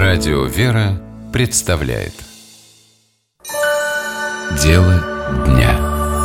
Радио «Вера» представляет Дело дня.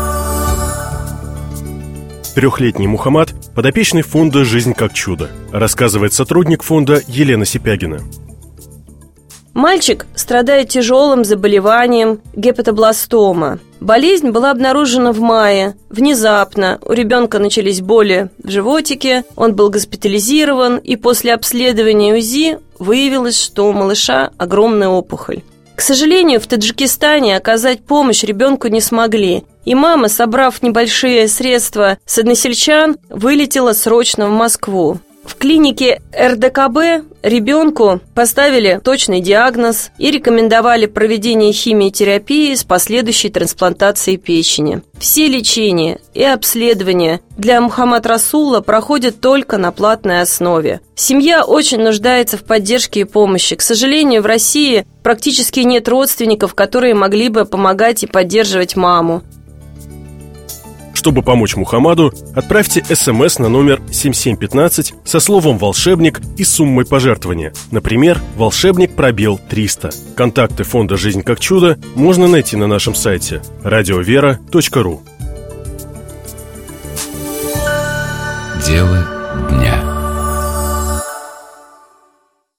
Трехлетний Мухаммад – подопечный фонда «Жизнь как чудо», рассказывает сотрудник фонда Елена Сипягина. Мальчик страдает тяжелым заболеванием гепатобластома. Болезнь была обнаружена в мае. Внезапно у ребенка начались боли в животике, он был госпитализирован, и после обследования УЗИ выявилось, что у малыша огромная опухоль. К сожалению, в Таджикистане оказать помощь ребенку не смогли, и мама, собрав небольшие средства с односельчан, вылетела срочно в Москву. В клинике РДКБ ребенку поставили точный диагноз и рекомендовали проведение химиотерапии с последующей трансплантацией печени. Все лечения и обследования для Мухаммад Расула проходят только на платной основе. Семья очень нуждается в поддержке и помощи. К сожалению, в России практически нет родственников, которые могли бы помогать и поддерживать маму. Чтобы помочь Мухаммаду, отправьте СМС на номер 7715 со словом «волшебник» и суммой пожертвования. Например, «волшебник пробел 300». Контакты фонда «Жизнь как чудо» можно найти на нашем сайте radiovera.ru. Дело